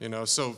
So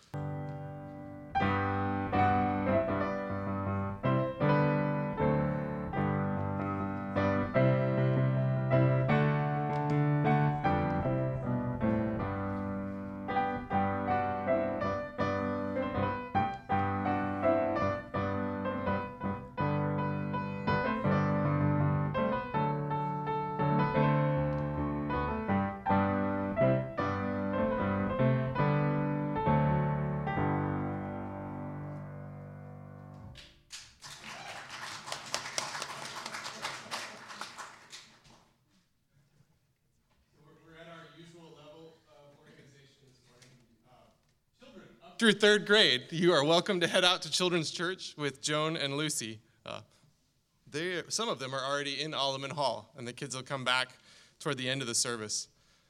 through third grade, you are welcome to head out to Children's Church with Joan and Lucy. Some of them are already in Alleman Hall, and the kids will come back toward the end of the service.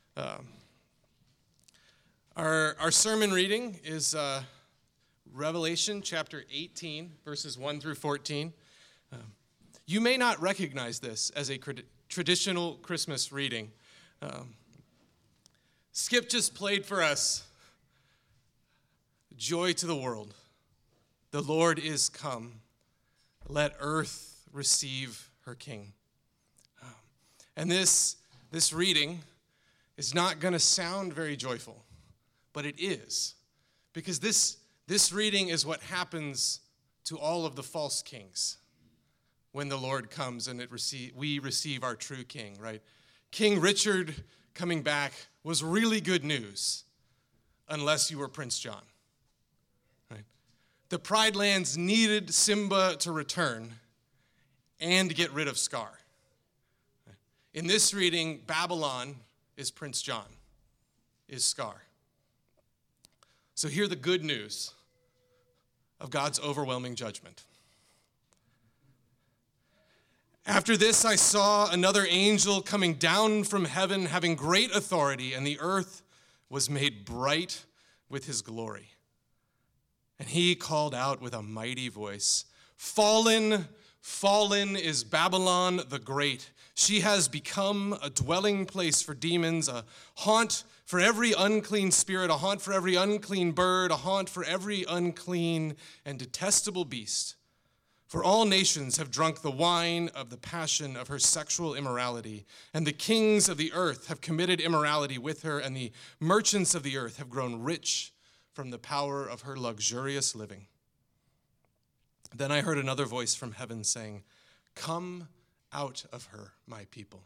Our sermon reading is Revelation chapter 18, verses 1 through 14. You may not recognize this as a traditional Christmas reading. Skip just played for us Joy to the world. The Lord is come. Let earth receive her King. And this reading is not going to sound very joyful, but it is. Because this reading is what happens to all of the false kings when the Lord comes and we receive our true King, right? King Richard coming back was really good news, unless you were Prince John. The Pride Lands needed Simba to return and get rid of Scar. In this reading, Babylon is Prince John, is Scar. So hear the good news of God's overwhelming judgment. After this, I saw another angel coming down from heaven, having great authority, and the earth was made bright with his glory. And he called out with a mighty voice, Fallen, fallen is Babylon the Great. She has become a dwelling place for demons, a haunt for every unclean spirit, a haunt for every unclean bird, a haunt for every unclean and detestable beast. For all nations have drunk the wine of the passion of her sexual immorality, and the kings of the earth have committed immorality with her, and the merchants of the earth have grown rich from the power of her luxurious living. Then I heard another voice from heaven saying, Come out of her, my people,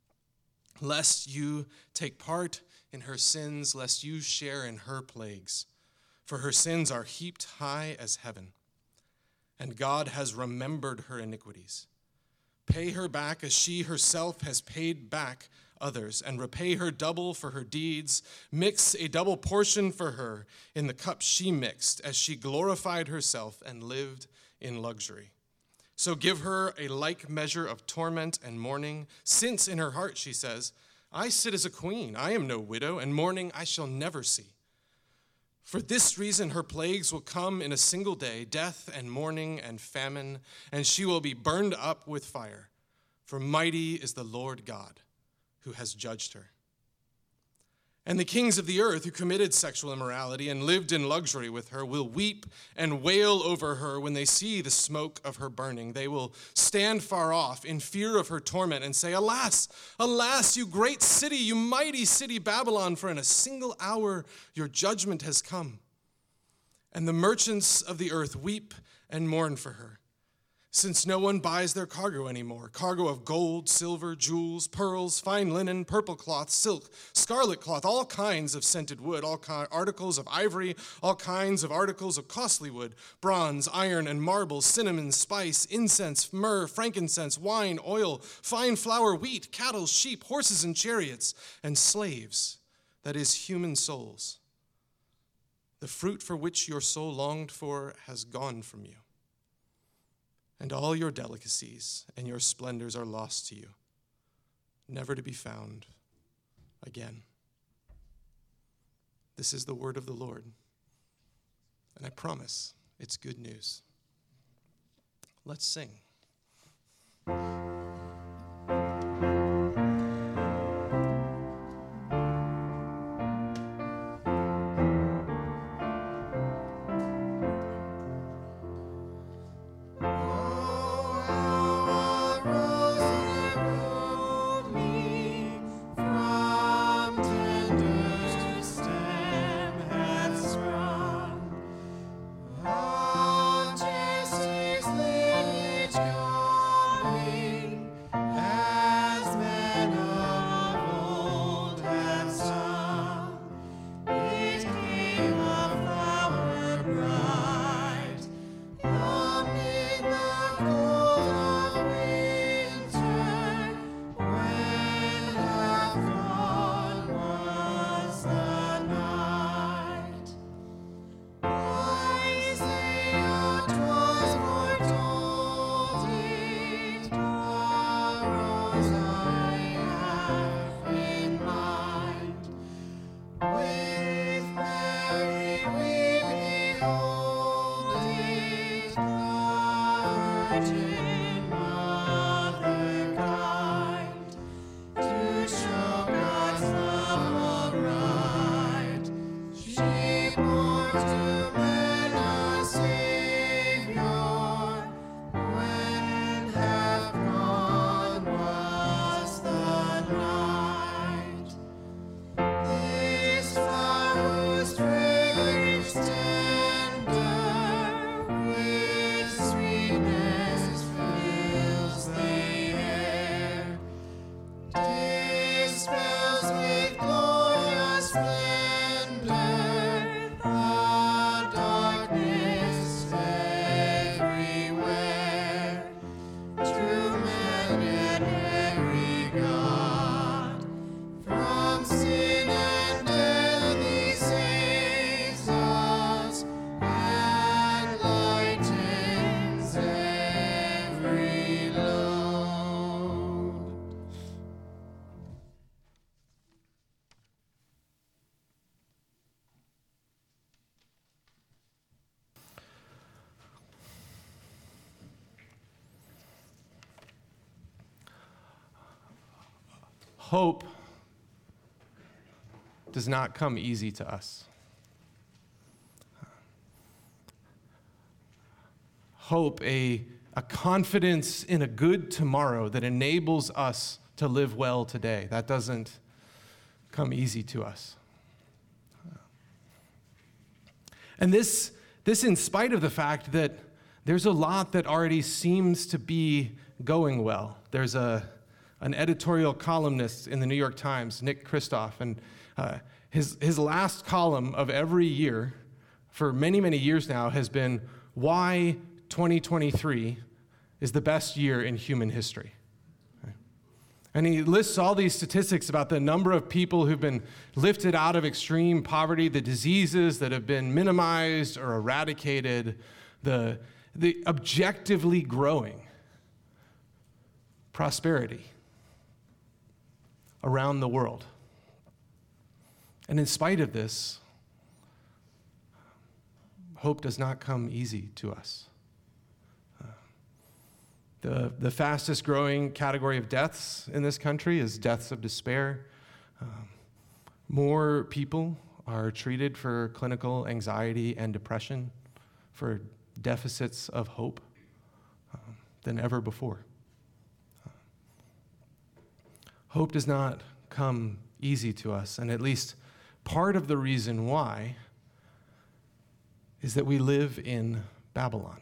lest you take part in her sins, lest you share in her plagues. For her sins are heaped high as heaven, and God has remembered her iniquities. Pay her back as she herself has paid back others, and repay her double for her deeds. Mix a double portion for her in the cup she mixed, as she glorified herself and lived in luxury. So give her a like measure of torment and mourning, since in her heart she says, I sit as a queen, I am no widow, and mourning I shall never see. For this reason her plagues will come in a single day, death and mourning and famine, and she will be burned up with fire. For mighty is the Lord God, who has judged her. And the kings of the earth who committed sexual immorality and lived in luxury with her will weep and wail over her when they see the smoke of her burning. They will stand far off in fear of her torment and say, Alas, alas, you great city, you mighty city Babylon, for in a single hour your judgment has come. And the merchants of the earth weep and mourn for her, since no one buys their cargo anymore, cargo of gold, silver, jewels, pearls, fine linen, purple cloth, silk, scarlet cloth, all kinds of scented wood, all articles of ivory, all kinds of articles of costly wood, bronze, iron, and marble, cinnamon, spice, incense, myrrh, frankincense, wine, oil, fine flour, wheat, cattle, sheep, horses, and chariots, and slaves, that is, human souls. The fruit for which your soul longed for has gone from you. And all your delicacies and your splendors are lost to you, never to be found again. This is the word of the Lord, and I promise it's good news. Let's sing. Hope does not come easy to us. Hope, a confidence in a good tomorrow that enables us to live well today, that doesn't come easy to us. And this in spite of the fact that there's a lot that already seems to be going well. There's an editorial columnist in the New York Times, Nick Kristof, and his last column of every year for many, many years now has been why 2023 is the best year in human history. And he lists all these statistics about the number of people who've been lifted out of extreme poverty, the diseases that have been minimized or eradicated, the objectively growing prosperity around the world. And in spite of this, hope does not come easy to us. The fastest growing category of deaths in this country is deaths of despair. More people are treated for clinical anxiety and depression, for deficits of hope than ever before. Hope does not come easy to us, and at least part of the reason why is that we live in Babylon.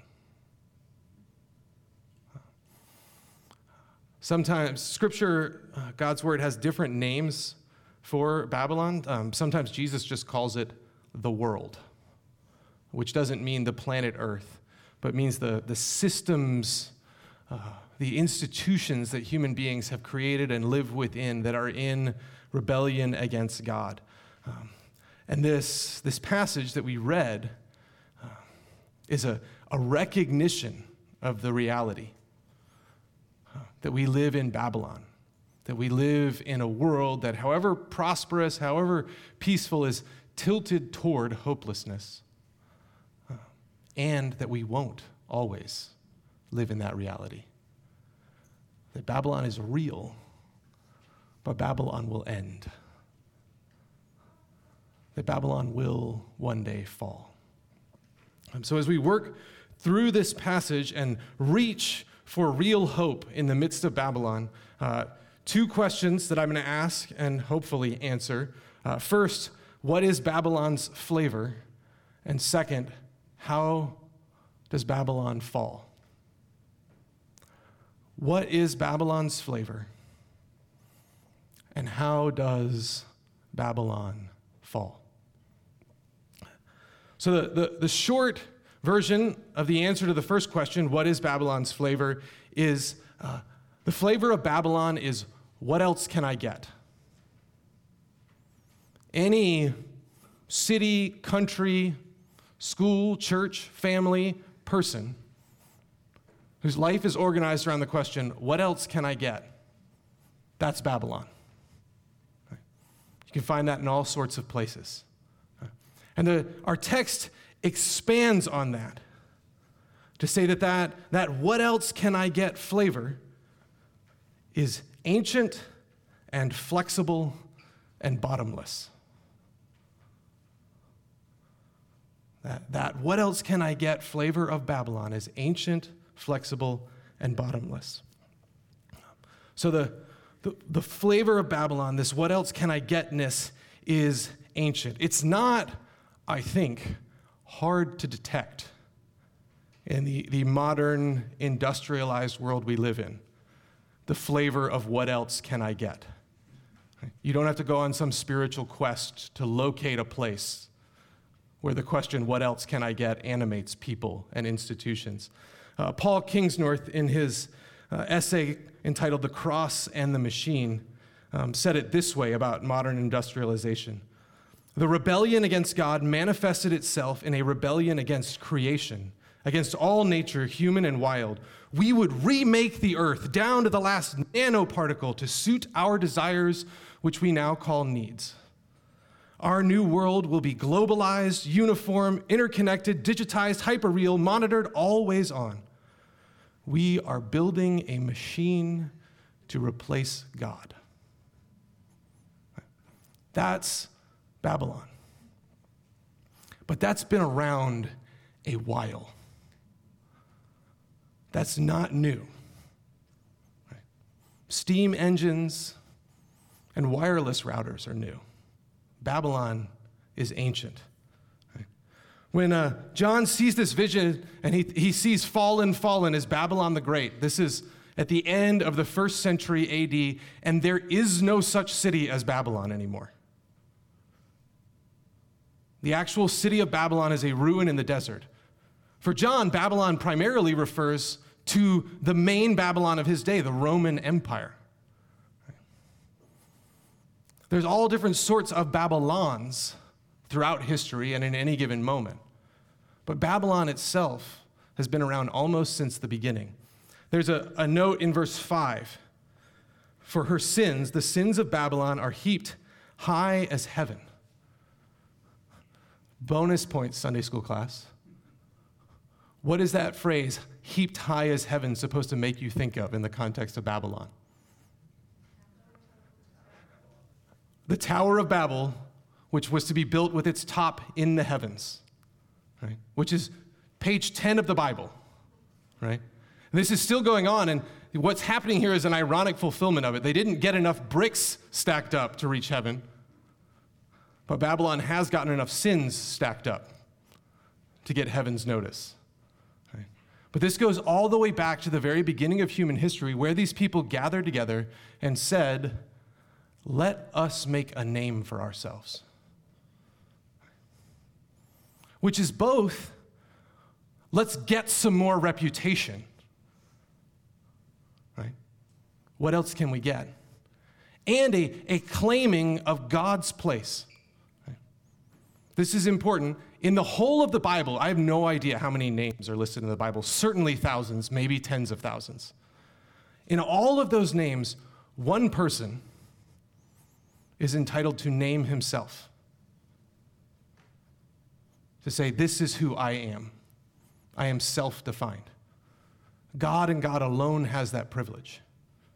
Sometimes Scripture, God's Word, has different names for Babylon. Sometimes Jesus just calls it the world, which doesn't mean the planet Earth, but means the systems, the institutions that human beings have created and live within that are in rebellion against God. And this passage that we read is a recognition of the reality that we live in Babylon, that we live in a world that, however prosperous, however peaceful, is tilted toward hopelessness, and that we won't always live in that reality. That Babylon is real, but Babylon will end. That Babylon will one day fall. So as we work through this passage and reach for real hope in the midst of Babylon, two questions that I'm going to ask and hopefully answer. First, what is Babylon's flavor? And second, how does Babylon fall? What is Babylon's flavor? And how does Babylon fall? So the short version of the answer to the first question, what is Babylon's flavor, is the flavor of Babylon is, what else can I get? Any city, country, school, church, family, person whose life is organized around the question, what else can I get? That's Babylon. You can find that in all sorts of places. And our text expands on that to say that what else can I get flavor is ancient and flexible and bottomless. That what else can I get flavor of Babylon is ancient, flexible, and bottomless. So the flavor of Babylon, this what else can I getness, is ancient. It's not, I think, hard to detect in the modern industrialized world we live in. The flavor of what else can I get. You don't have to go on some spiritual quest to locate a place where the question, what else can I get, animates people and institutions. Paul Kingsnorth, in his essay entitled The Cross and the Machine, said it this way about modern industrialization. The rebellion against God manifested itself in a rebellion against creation, against all nature, human and wild. We would remake the earth down to the last nanoparticle to suit our desires, which we now call needs. Our new world will be globalized, uniform, interconnected, digitized, hyperreal, monitored, always on. We are building a machine to replace God. That's Babylon. But that's been around a while. That's not new. Steam engines and wireless routers are new. Babylon is ancient. When John sees this vision and he sees fallen as Babylon the Great, this is at the end of the 1st century AD, and there is no such city as Babylon anymore. The actual city of Babylon is a ruin in the desert. For John, Babylon primarily refers to the main Babylon of his day, the Roman Empire. There's all different sorts of Babylons throughout history and in any given moment. But Babylon itself has been around almost since the beginning. There's a note in verse 5. For her sins, the sins of Babylon are heaped high as heaven. Bonus points, Sunday school class. What is that phrase, heaped high as heaven, supposed to make you think of in the context of Babylon? The Tower of Babel, which was to be built with its top in the heavens, right? Which is page 10 of the Bible, right? And this is still going on, and what's happening here is an ironic fulfillment of it. They didn't get enough bricks stacked up to reach heaven, but Babylon has gotten enough sins stacked up to get heaven's notice. Right? But this goes all the way back to the very beginning of human history, where these people gathered together and said, let us make a name for ourselves. Which is both, let's get some more reputation. Right? What else can we get? And a claiming of God's place. Right? This is important. In the whole of the Bible, I have no idea how many names are listed in the Bible. Certainly thousands, maybe tens of thousands. In all of those names, one person is entitled to name himself. To say, this is who I am. I am self-defined. God and God alone has that privilege.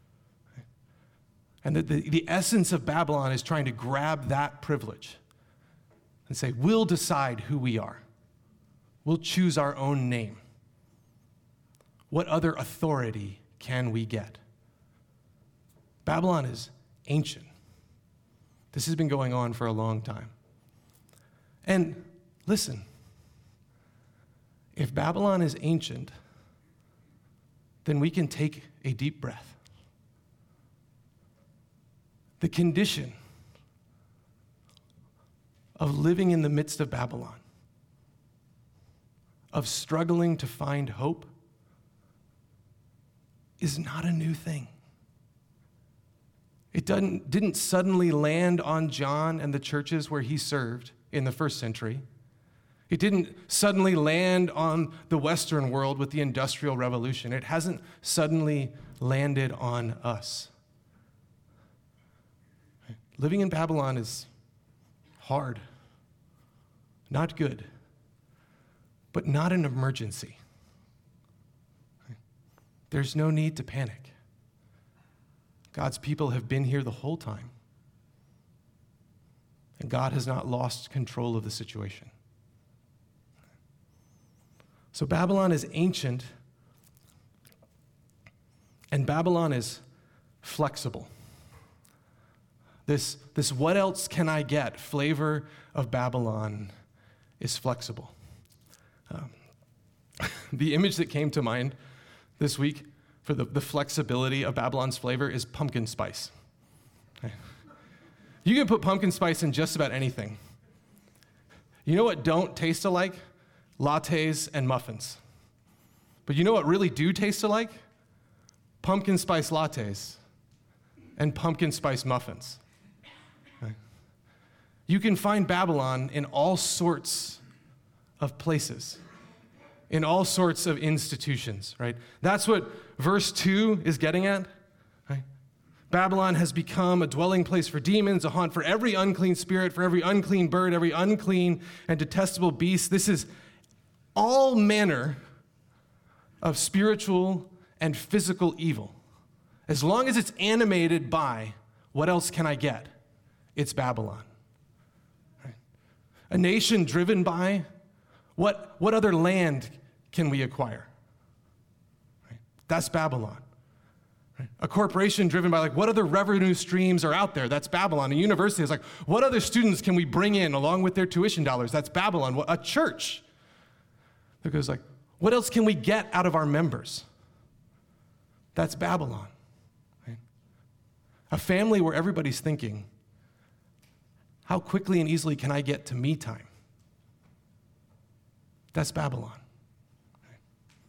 And the essence of Babylon is trying to grab that privilege and say, we'll decide who we are. We'll choose our own name. What other authority can we get? Babylon is ancient. This has been going on for a long time. And listen, if Babylon is ancient, then we can take a deep breath. The condition of living in the midst of Babylon, of struggling to find hope, is not a new thing. It didn't suddenly land on John and the churches where he served in the 1st century. It didn't suddenly land on the Western world with the Industrial Revolution. It hasn't suddenly landed on us. Living in Babylon is hard, not good, but not an emergency. There's no need to panic. God's people have been here the whole time, and God has not lost control of the situation. So Babylon is ancient, and Babylon is flexible. This what else can I get flavor of Babylon is flexible. The image that came to mind this week for the flexibility of Babylon's flavor is pumpkin spice. Okay. You can put pumpkin spice in just about anything. You know what don't taste alike? Lattes and muffins. But you know what really do taste alike? Pumpkin spice lattes and pumpkin spice muffins. Okay. You can find Babylon in all sorts of places, in all sorts of institutions, right? That's what verse 2 is getting at. Right? Babylon has become a dwelling place for demons, a haunt for every unclean spirit, for every unclean bird, every unclean and detestable beast. This is all manner of spiritual and physical evil. As long as it's animated by what else can I get? It's Babylon. Right? A nation driven by what other land can we acquire? Right? That's Babylon. Right? A corporation driven by what other revenue streams are out there? That's Babylon. A university is what other students can we bring in along with their tuition dollars? That's Babylon. A church that goes what else can we get out of our members? That's Babylon. Right? A family where everybody's thinking, how quickly and easily can I get to me time? That's Babylon. Right?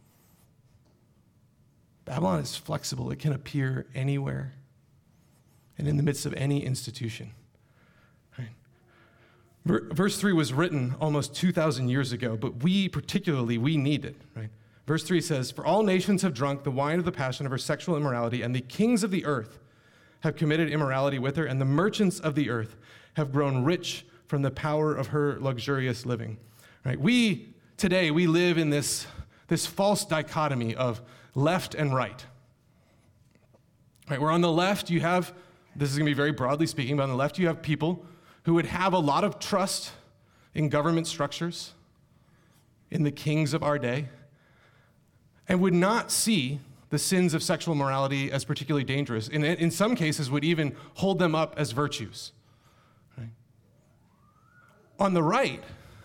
Babylon is flexible. It can appear anywhere and in the midst of any institution. Right? Verse 3 was written almost 2,000 years ago, but we need it. Right? Verse 3 says, "For all nations have drunk the wine of the passion of her sexual immorality, and the kings of the earth have committed immorality with her, and the merchants of the earth have grown rich from the power of her luxurious living." Right? Today, we live in this false dichotomy of left and right. Right? Where on the left, you have, this is going to be very broadly speaking, but on the left, you have people who would have a lot of trust in government structures, in the kings of our day, and would not see the sins of sexual morality as particularly dangerous, and in some cases would even hold them up as virtues. Right? On the right,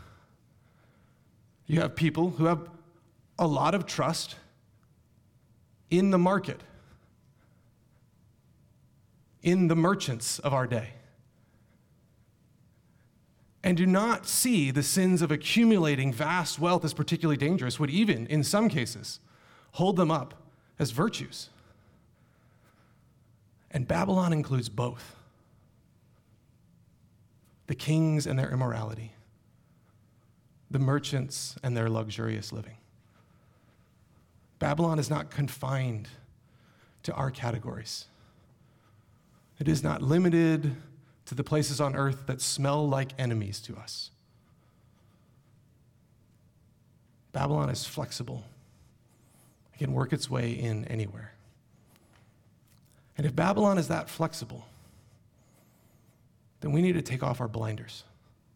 you have people who have a lot of trust in the market, in the merchants of our day, and do not see the sins of accumulating vast wealth as particularly dangerous, would even, in some cases, hold them up as virtues. And Babylon includes both. The kings and their immorality, the merchants and their luxurious living. Babylon is not confined to our categories. It is not limited to the places on earth that smell like enemies to us. Babylon is flexible. It can work its way in anywhere. And if Babylon is that flexible, then we need to take off our blinders.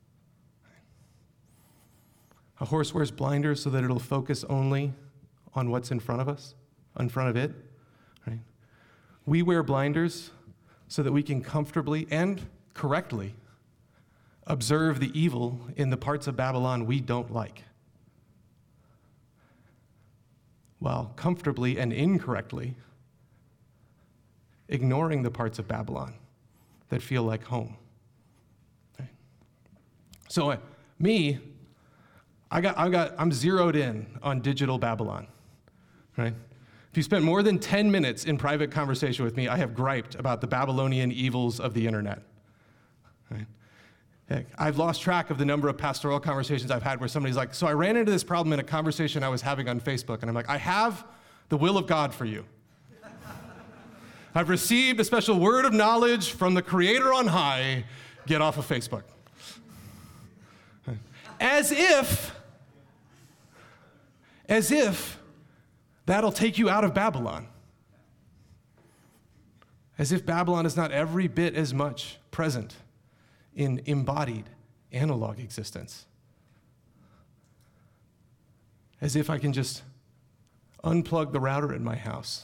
A horse wears blinders so that it'll focus only on what's in front of us, in front of it. Right? We wear blinders so that we can comfortably and correctly observe the evil in the parts of Babylon we don't like, while comfortably and incorrectly ignoring the parts of Babylon that feel like home. Okay. So I'm zeroed in on digital Babylon, right? If you spent more than 10 minutes in private conversation with me, I have griped about the Babylonian evils of the internet. Right? Heck, I've lost track of the number of pastoral conversations I've had where somebody's like, so I ran into this problem in a conversation I was having on Facebook, and I'm like, I have the will of God for you. I've received a special word of knowledge from the Creator on high. Get off of Facebook. As if that'll take you out of Babylon. As if Babylon is not every bit as much present in embodied analog existence. as if I can just unplug the router in my house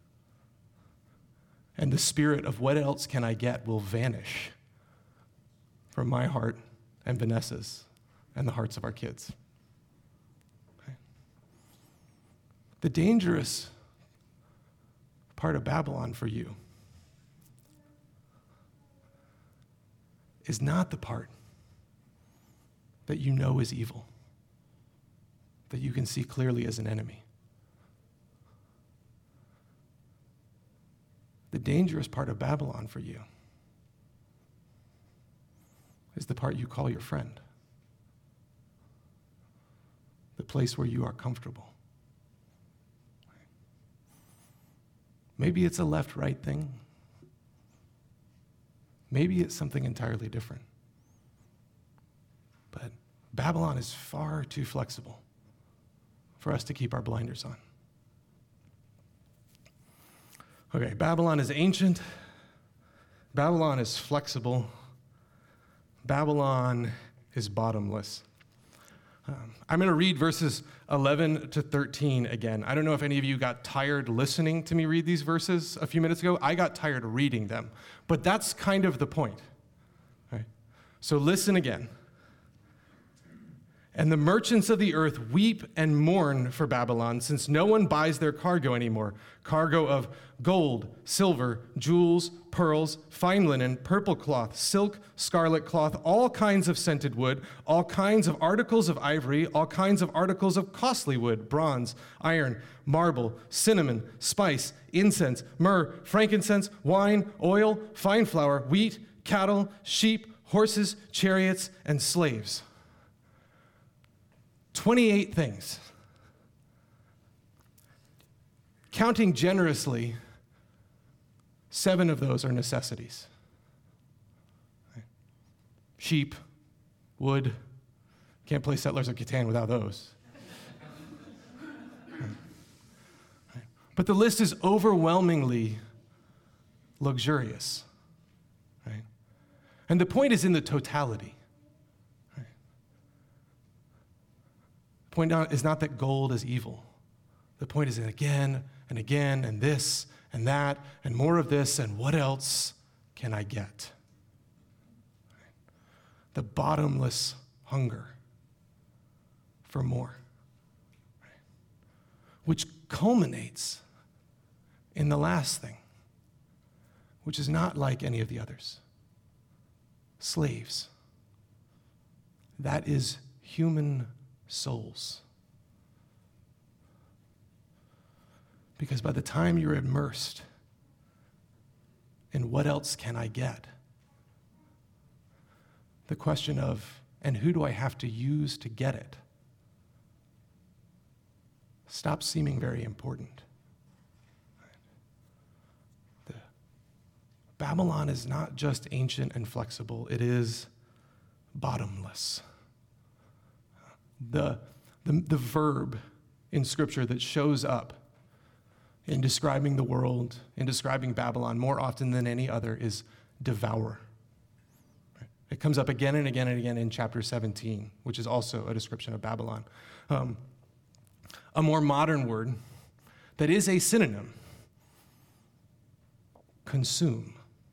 and the spirit of what else can I get will vanish from my heart and Vanessa's and the hearts of our kids. Okay. The dangerous part of Babylon for you is not the part that you know is evil, that you can see clearly as an enemy. The dangerous part of Babylon for you is the part you call your friend, the place where you are comfortable. Maybe it's a left-right thing. Maybe it's something entirely different. But Babylon is far too flexible for us to keep our blinders on. Okay, Babylon is ancient. Babylon is flexible. Babylon is bottomless. I'm going to read verses 11 to 13 again. I don't know if any of you got tired listening to me read these verses a few minutes ago. I got tired reading them, but that's kind of the point. Right? So listen again. And the merchants of the earth weep and mourn for Babylon, since no one buys their cargo anymore. Cargo of gold, silver, jewels, pearls, fine linen, purple cloth, silk, scarlet cloth, all kinds of scented wood, all kinds of articles of ivory, all kinds of articles of costly wood, bronze, iron, marble, cinnamon, spice, incense, myrrh, frankincense, wine, oil, fine flour, wheat, cattle, sheep, horses, chariots, and slaves. 28 things. Counting generously, 7 of those are necessities. Sheep, wood, can't play Settlers of Catan without those. But the list is overwhelmingly luxurious. Right? And the point is in the totality. The point is not that gold is evil. The point is that again and again and this and that and more of this and what else can I get? The bottomless hunger for more, which culminates in the last thing, which is not like any of the others. Slaves. That is human souls. Because by the time you're immersed in what else can I get, the question of, and who do I have to use to get it, stops seeming very important. Babylon is not just ancient and flexible, it is bottomless. The verb in Scripture that shows up in describing the world, in describing Babylon, more often than any other, is devour. It comes up again and again and again in chapter 17, which is also a description of Babylon. A more modern word that is a synonym, consume.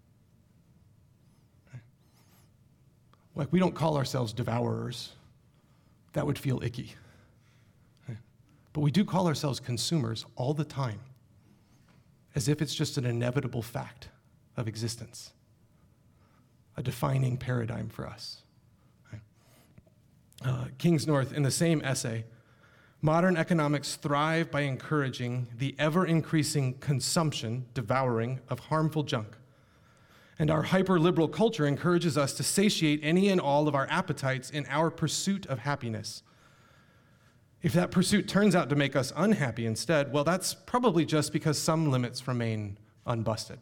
Like, we don't call ourselves devourers. That would feel icky. But we do call ourselves consumers all the time, as if it's just an inevitable fact of existence, a defining paradigm for us. Kingsnorth, in the same essay, modern economics thrive by encouraging the ever-increasing consumption, devouring, of harmful junk. And our hyper-liberal culture encourages us to satiate any and all of our appetites in our pursuit of happiness. If that pursuit turns out to make us unhappy instead, well, that's probably just because some limits remain unbusted.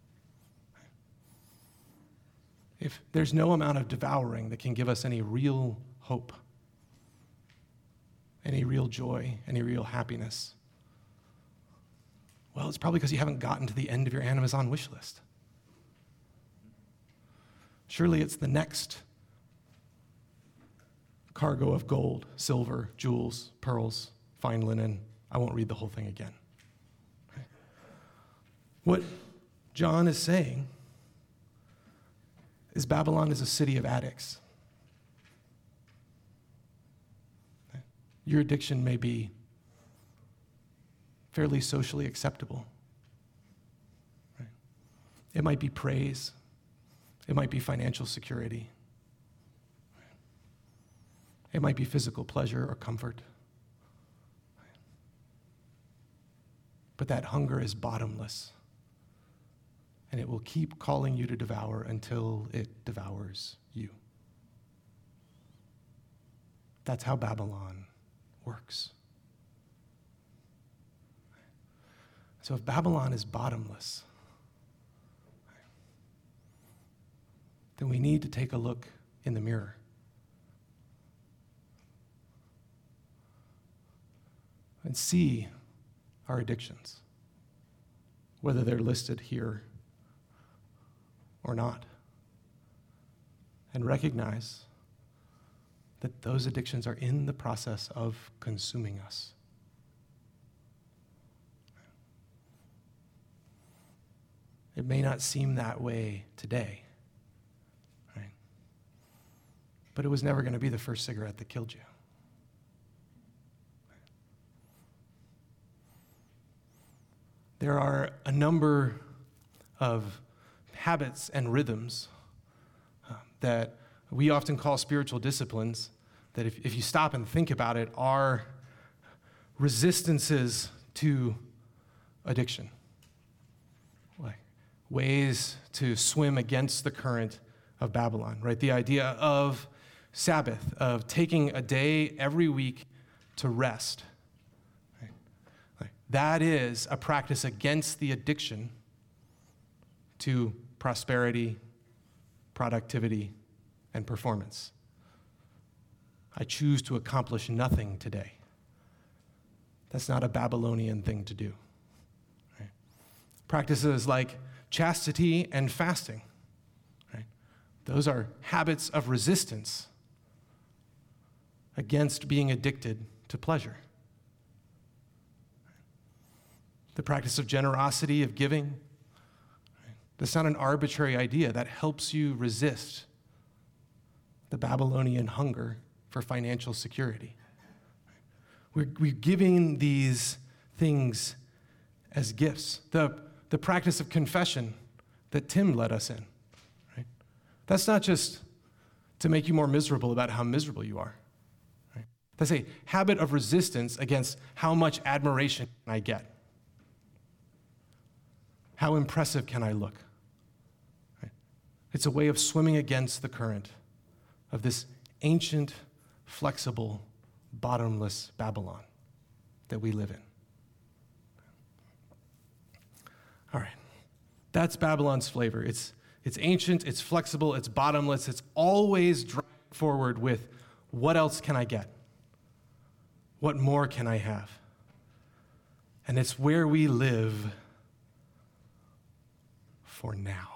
If there's no amount of devouring that can give us any real hope, any real joy, any real happiness, well, it's probably because you haven't gotten to the end of your Amazon wish list. Surely it's the next cargo of gold, silver, jewels, pearls, fine linen. I won't read the whole thing again. Okay. What John is saying is Babylon is a city of addicts. Okay. Your addiction may be fairly socially acceptable. Right. It might be praise. It might be financial security. It might be physical pleasure or comfort. But that hunger is bottomless, and it will keep calling you to devour until it devours you. That's how Babylon works. So if Babylon is bottomless, then we need to take a look in the mirror. And see our addictions, whether they're listed here or not. And recognize that those addictions are in the process of consuming us. It may not seem that way today, right? But it was never going to be the first cigarette that killed you. There are a number of habits and rhythms that we often call spiritual disciplines that if you stop and think about it are resistances to addiction. Like ways to swim against the current of Babylon, right? The idea of Sabbath, of taking a day every week to rest. That is a practice against the addiction to prosperity, productivity, and performance. I choose to accomplish nothing today. That's not a Babylonian thing to do. Right? Practices like chastity and fasting, right? Those are habits of resistance against being addicted to pleasure. The practice of generosity, of giving, that's not an arbitrary idea. That helps you resist the Babylonian hunger for financial security. We're giving these things as gifts. The practice of confession that Tim led us in, right? That's not just to make you more miserable about how miserable you are. Right? That's a habit of resistance against how much admiration can I get. How impressive can I look? Right? It's a way of swimming against the current of this ancient, flexible, bottomless Babylon that we live in. All right. That's Babylon's flavor. It's ancient, it's flexible, it's bottomless, it's always driving forward with what else can I get? What more can I have? And it's where we live for now.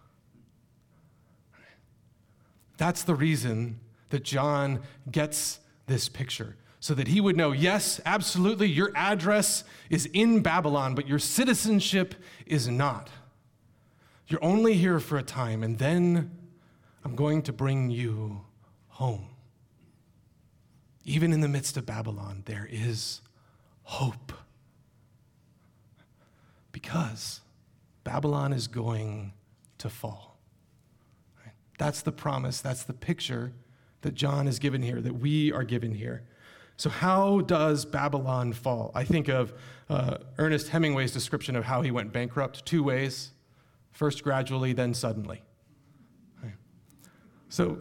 That's the reason that John gets this picture, so that he would know, yes, absolutely, your address is in Babylon, but your citizenship is not. You're only here for a time, and then I'm going to bring you home. Even in the midst of Babylon, there is hope. Because Babylon is going to fall. Right? That's the promise, that's the picture that John is given here, that we are given here. So how does Babylon fall? I think of Ernest Hemingway's description of how he went bankrupt 2 ways. First gradually, then suddenly. Right? So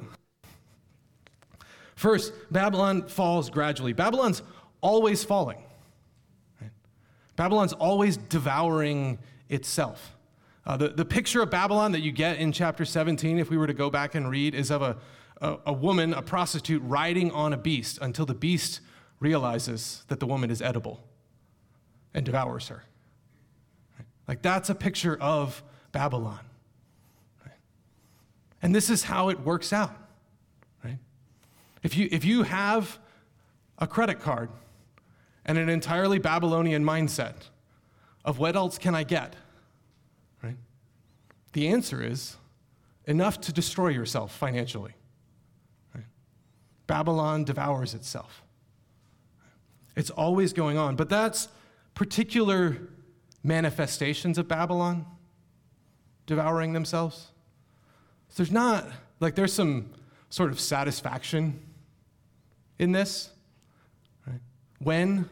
first, Babylon falls gradually. Babylon's always falling. Right? Babylon's always devouring itself. The picture of Babylon that you get in chapter 17, if we were to go back and read, is of a woman, a prostitute, riding on a beast until the beast realizes that the woman is edible and devours her. Right? Like that's a picture of Babylon. Right? And this is how it works out. Right? If you have a credit card and an entirely Babylonian mindset of what else can I get, right? The answer is enough to destroy yourself financially. Right? Babylon devours itself. It's always going on, but that's particular manifestations of Babylon devouring themselves. So there's some sort of satisfaction in this. Right? When,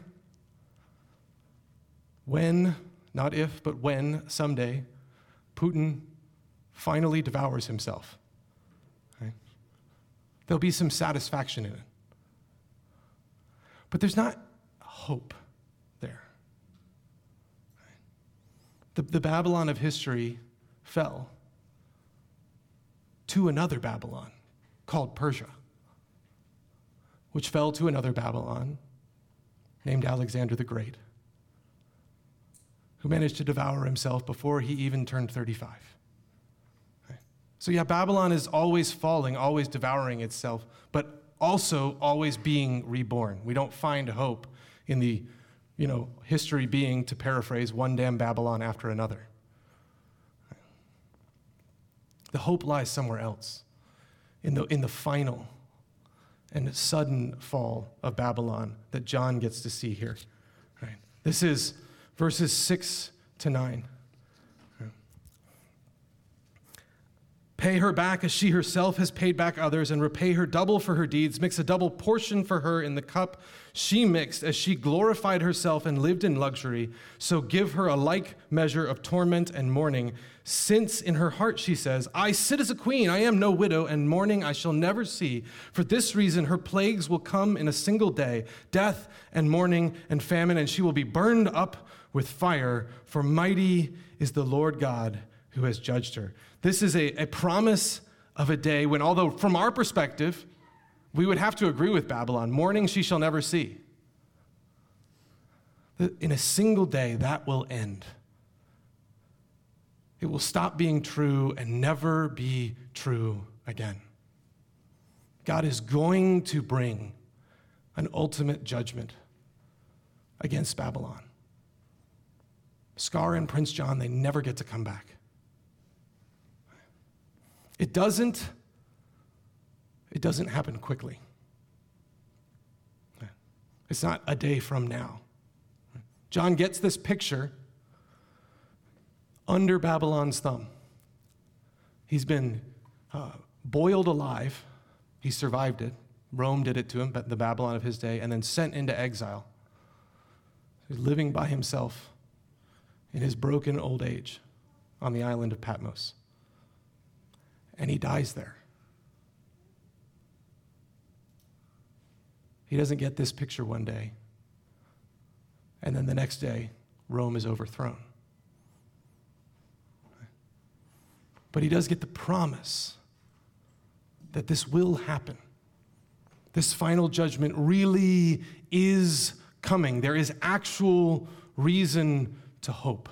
not if, but when someday Putin finally devours himself, right? There'll be some satisfaction in it. But there's not hope there. The Babylon of history fell to another Babylon called Persia, which fell to another Babylon named Alexander the Great, who managed to devour himself before he even turned 35. Okay. So yeah, Babylon is always falling, always devouring itself, but also always being reborn. We don't find hope in the, history being, to paraphrase, one damn Babylon after another. The hope lies somewhere else, in the final and sudden fall of Babylon that John gets to see here. Right? This is verses 6 to 9. Pay her back as she herself has paid back others, and repay her double for her deeds. Mix a double portion for her in the cup she mixed as she glorified herself and lived in luxury. So give her a like measure of torment and mourning, since in her heart she says, I sit as a queen, I am no widow, and mourning I shall never see. For this reason her plagues will come in a single day, death and mourning and famine, and she will be burned up with fire, for mighty is the Lord God who has judged her. This is a promise of a day when, although from our perspective, we would have to agree with Babylon, mourning she shall never see. In a single day, that will end. It will stop being true and never be true again. God is going to bring an ultimate judgment against Babylon. Scar and Prince John, they never get to come back. It doesn't happen quickly. It's not a day from now. John gets this picture under Babylon's thumb. He's been boiled alive. He survived it. Rome did it to him, but the Babylon of his day, and then sent into exile. He's living by himself in his broken old age on the island of Patmos. And he dies there. He doesn't get this picture one day, and then the next day, Rome is overthrown. But he does get the promise that this will happen. This final judgment really is coming. There is actual reason to hope.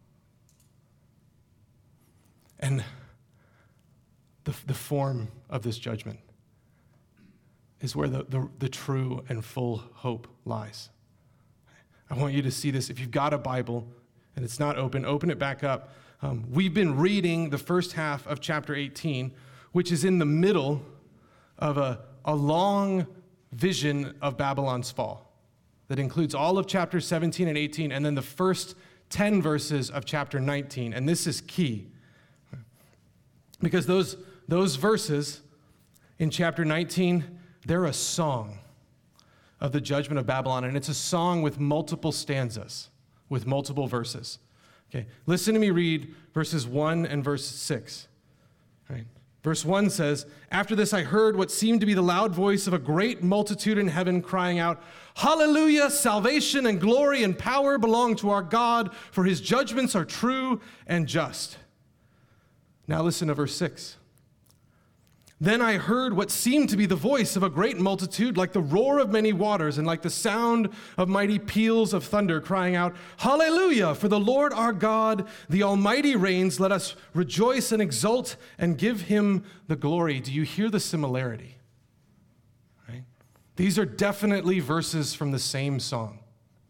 And the form of this judgment is where the true and full hope lies. I want you to see this. If you've got a Bible and it's not open, open it back up. We've been reading the first half of chapter 18, which is in the middle of a long vision of Babylon's fall that includes all of chapters 17 and 18, and then the first 10 verses of chapter 19. And this is key, because those verses in chapter 19, they're a song of the judgment of Babylon, and it's a song with multiple stanzas, with multiple verses. Okay, listen to me read verses 1 and verse 6. Right. Verse 1 says, after this I heard what seemed to be the loud voice of a great multitude in heaven crying out, Hallelujah, salvation and glory and power belong to our God, for his judgments are true and just. Now listen to verse 6. Then I heard what seemed to be the voice of a great multitude, like the roar of many waters and like the sound of mighty peals of thunder, crying out, Hallelujah, for the Lord our God, the Almighty reigns. Let us rejoice and exult and give him the glory. Do you hear the similarity? Right? These are definitely verses from the same song.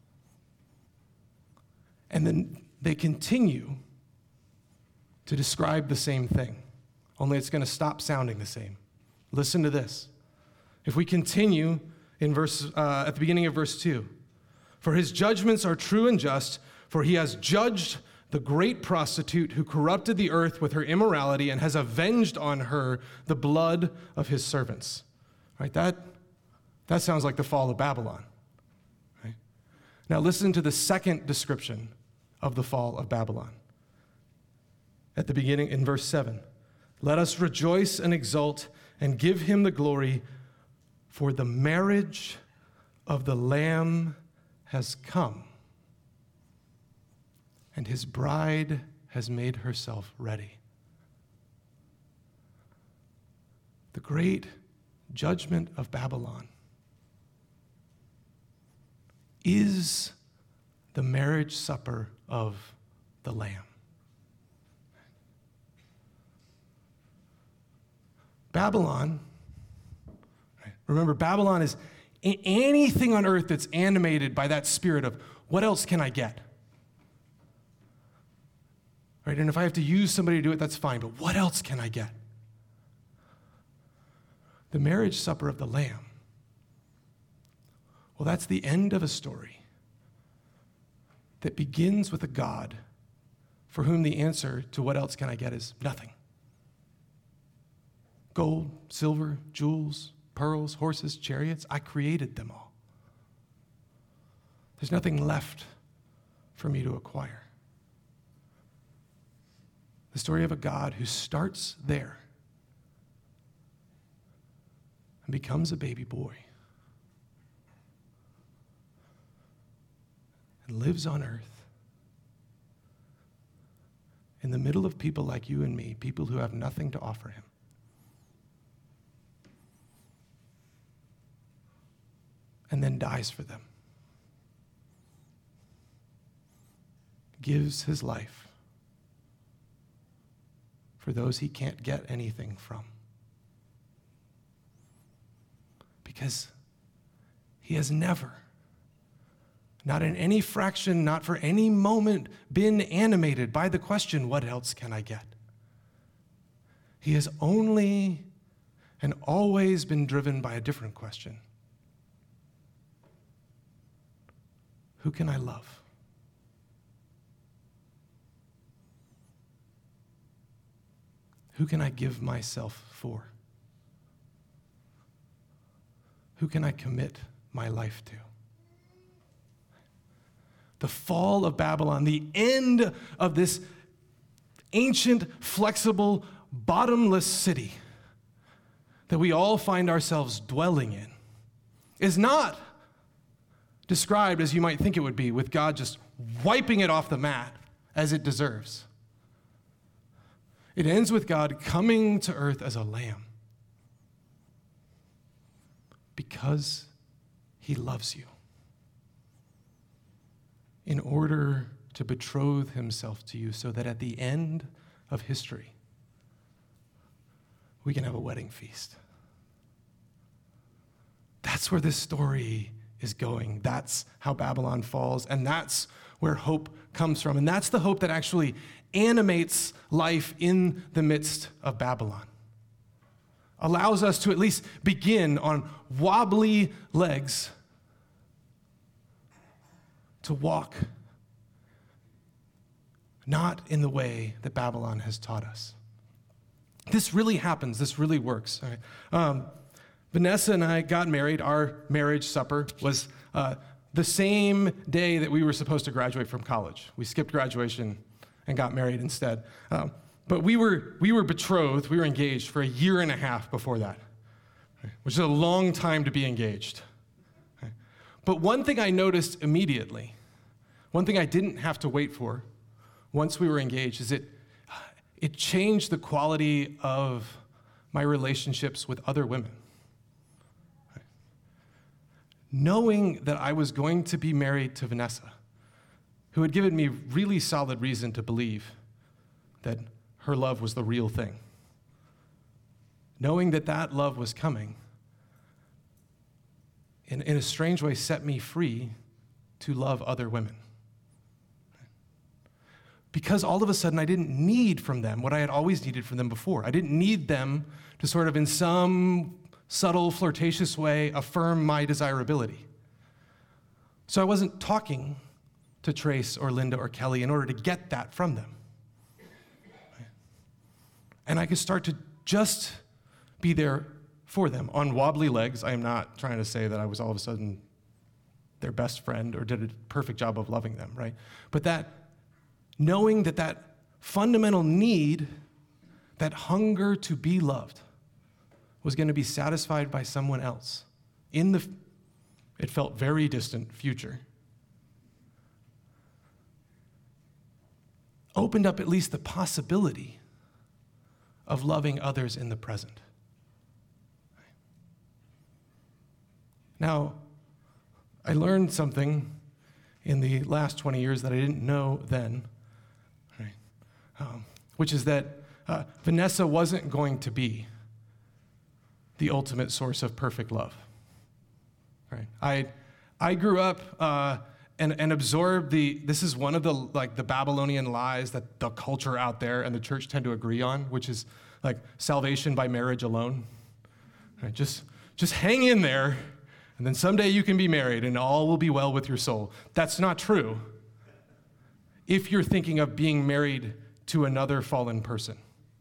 And then they continue to describe the same thing, only it's going to stop sounding the same. Listen to this. If we continue in at the beginning of verse 2, for his judgments are true and just, for he has judged the great prostitute who corrupted the earth with her immorality and has avenged on her the blood of his servants. Right? That sounds like the fall of Babylon. Right? Now listen to the second description of the fall of Babylon. At the beginning, in verse 7, let us rejoice and exult and give him the glory, for the marriage of the Lamb has come, and his bride has made herself ready. The great judgment of Babylon is the marriage supper of the Lamb. Babylon, remember, Babylon is anything on earth that's animated by that spirit of, what else can I get? Right? And if I have to use somebody to do it, that's fine, but what else can I get? The marriage supper of the Lamb. Well, that's the end of a story that begins with a God for whom the answer to what else can I get is nothing. Gold, silver, jewels, pearls, horses, chariots, I created them all. There's nothing left for me to acquire. The story of a God who starts there and becomes a baby boy and lives on earth in the middle of people like you and me, people who have nothing to offer him. And then dies for them. Gives his life for those he can't get anything from. Because he has never, not in any fraction, not for any moment, been animated by the question, what else can I get? He has only and always been driven by a different question. Who can I love? Who can I give myself for? Who can I commit my life to? The fall of Babylon, the end of this ancient, flexible, bottomless city that we all find ourselves dwelling in, is not described as you might think it would be, with God just wiping it off the mat as it deserves. It ends with God coming to earth as a lamb because he loves you in order to betroth himself to you so that at the end of history, we can have a wedding feast. That's where this story is going. That's how Babylon falls, and that's where hope comes from. And that's the hope that actually animates life in the midst of Babylon. Allows us to at least begin on wobbly legs to walk not in the way that Babylon has taught us. This really happens. This really works. All right. Vanessa and I got married. Our marriage supper was the same day that we were supposed to graduate from college. We skipped graduation and got married instead. But we were betrothed, we were engaged for a year and a half before that, which is a long time to be engaged. But one thing I noticed immediately, one thing I didn't have to wait for once we were engaged, is it changed the quality of my relationships with other women. Knowing that I was going to be married to Vanessa, who had given me really solid reason to believe that her love was the real thing. Knowing that that love was coming, in a strange way, set me free to love other women. because all of a sudden I didn't need from them what I had always needed from them before. I didn't need them to sort of in some subtle, flirtatious way affirm my desirability. So I wasn't talking to Trace or Linda or Kelly in order to get that from them. And I could start to just be there for them on wobbly legs. I am not trying to say that I was all of a sudden their best friend or did a perfect job of loving them, right? But that knowing that fundamental need, that hunger to be loved, was going to be satisfied by someone else in the, it felt very distant future, opened up at least the possibility of loving others in the present. Now, I learned something in the last 20 years that I didn't know then, right? Which is that Vanessa wasn't going to be the ultimate source of perfect love. Right? I grew up and absorbed this is one of the Babylonian lies that the culture out there and the church tend to agree on, which is like salvation by marriage alone. Right? Just hang in there, and then someday you can be married and all will be well with your soul. That's not true if you're thinking of being married to another fallen person.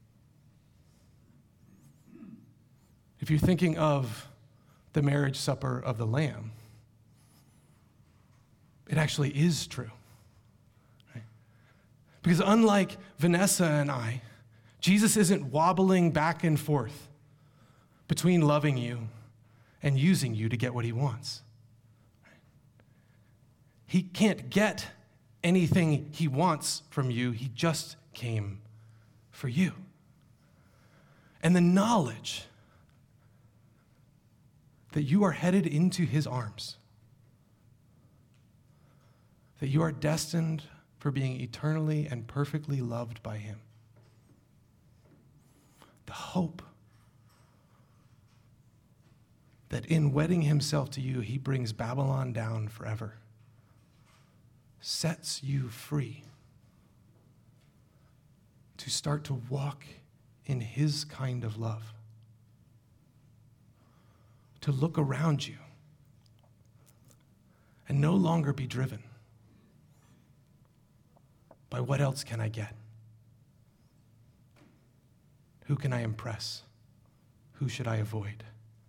If you're thinking of the marriage supper of the Lamb, it actually is true. Right? Because unlike Vanessa and I, Jesus isn't wobbling back and forth between loving you and using you to get what he wants. He can't get anything he wants from you. He just came for you. And the knowledge that you are headed into his arms, that you are destined for being eternally and perfectly loved by him. The hope that in wedding himself to you, he brings Babylon down forever, sets you free to start to walk in his kind of love, to look around you and no longer be driven by what else can I get? Who can I impress? Who should I avoid?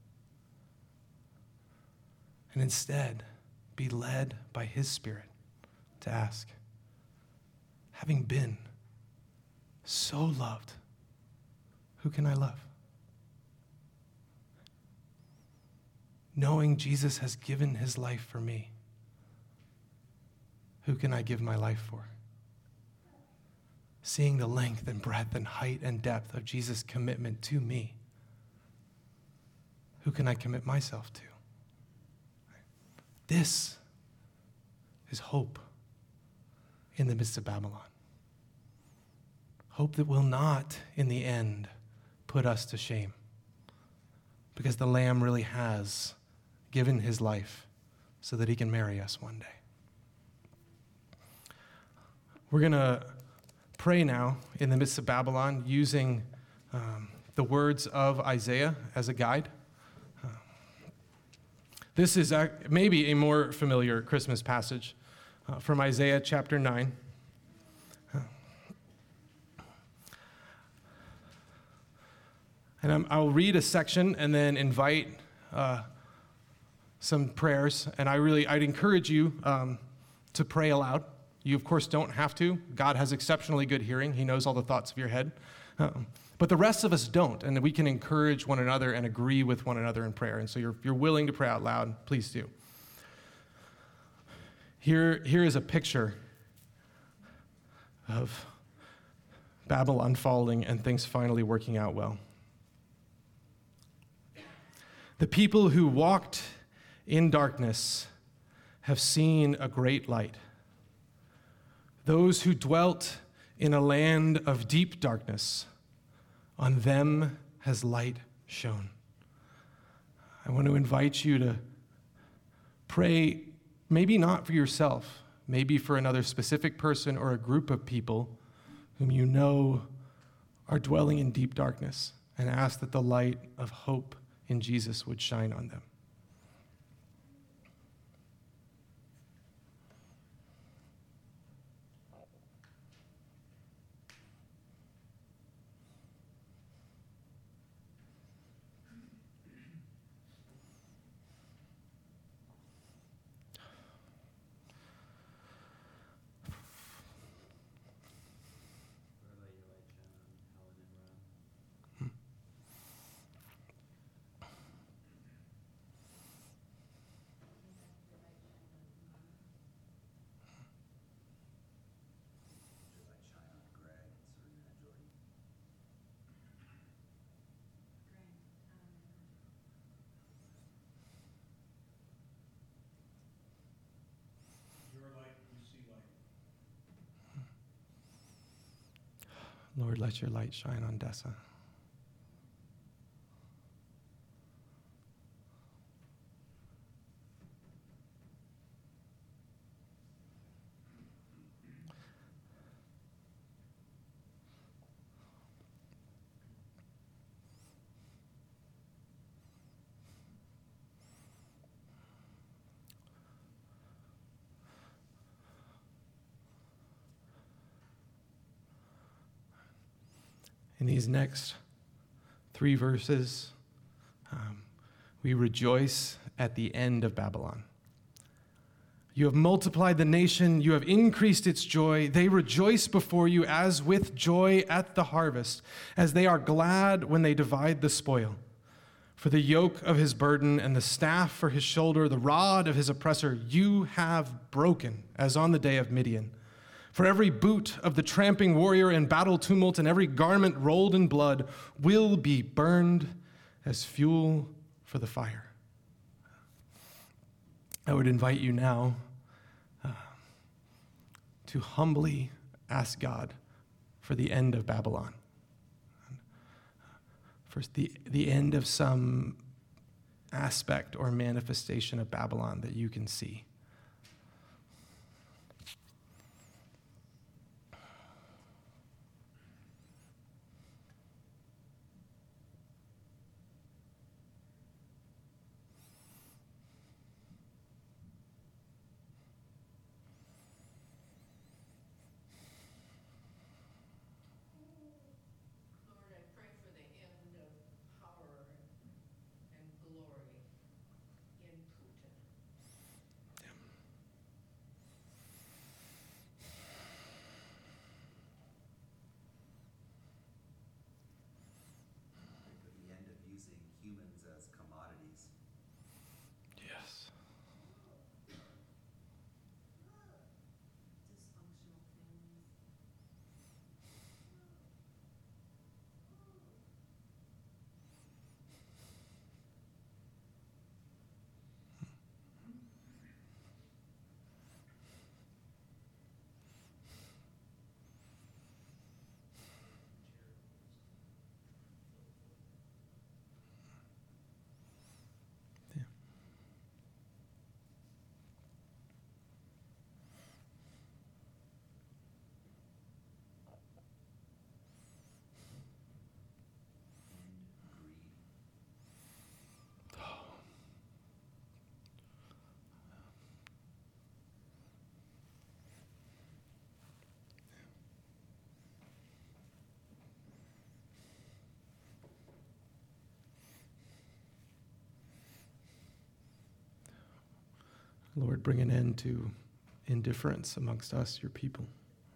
And instead, be led by his Spirit to ask, having been so loved, who can I love? Knowing Jesus has given his life for me, who can I give my life for? Seeing the length and breadth and height and depth of Jesus' commitment to me, who can I commit myself to? This is hope in the midst of Babylon. Hope that will not, in the end, put us to shame, because the Lamb really has given his life so that he can marry us one day. We're going to pray now in the midst of Babylon using the words of Isaiah as a guide. This is maybe a more familiar Christmas passage from Isaiah chapter 9. And I'll read a section and then invite some prayers. And I'd encourage you to pray aloud. You, of course, don't have to. God has exceptionally good hearing. He knows all the thoughts of your head. But the rest of us don't, and we can encourage one another and agree with one another in prayer. And so if you're willing to pray out loud, please do. Here is a picture of Babylon falling and things finally working out well. The people who walked in darkness have seen a great light. Those who dwelt in a land of deep darkness, on them has light shone. I want to invite you to pray, maybe not for yourself, maybe for another specific person or a group of people whom you know are dwelling in deep darkness, and ask that the light of hope in Jesus would shine on them. Lord, let your light shine on Dessa. In these next 3 verses, we rejoice at the end of Babylon. You have multiplied the nation, you have increased its joy. They rejoice before you as with joy at the harvest, as they are glad when they divide the spoil. For the yoke of his burden and the staff for his shoulder, the rod of his oppressor, you have broken, as on the day of Midian. For every boot of the tramping warrior in battle tumult and every garment rolled in blood will be burned as fuel for the fire. I would invite you now to humbly ask God for the end of Babylon. For the end of some aspect or manifestation of Babylon that you can see. Lord, bring an end to indifference amongst us, your people.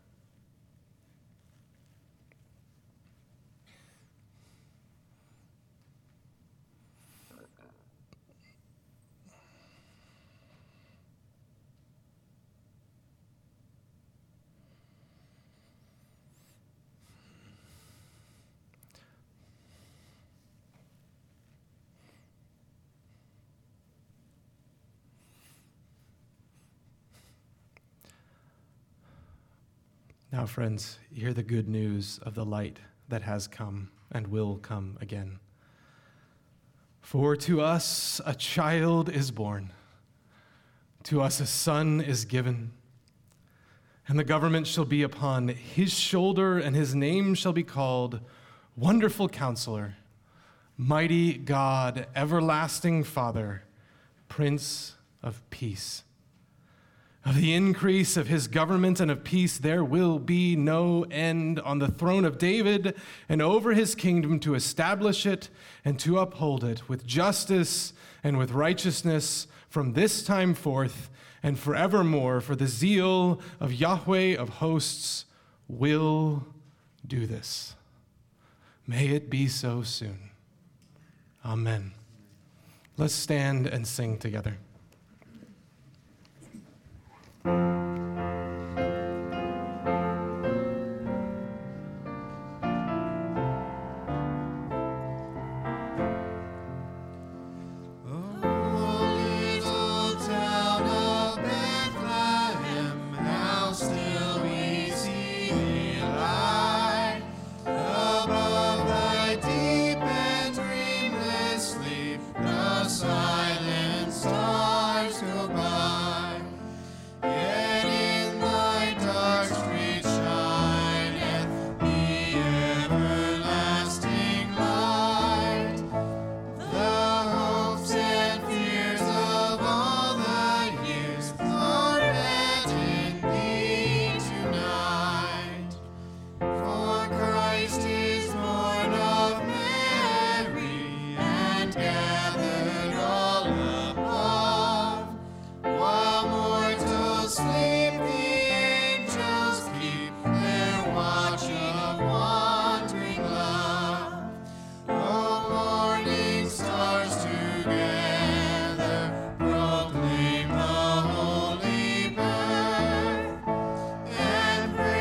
Now, friends, hear the good news of the light that has come and will come again. For to us a child is born, to us a son is given, And the government shall be upon his shoulder, and his name shall be called Wonderful Counselor, Mighty God, Everlasting Father, Prince of Peace. Of the increase of his government and of peace there will be no end on the throne of David and over his kingdom, to establish it and to uphold it with justice and with righteousness from this time forth and forevermore. For the zeal of Yahweh of hosts will do this. May it be so soon. Amen. Let's stand and sing together.